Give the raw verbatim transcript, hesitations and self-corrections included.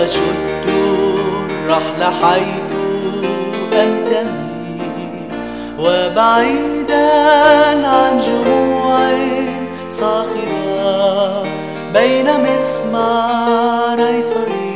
وأشد الرحل حيث أنتمي، وبعيدا عن جموع صاخبة بين مسماري صليب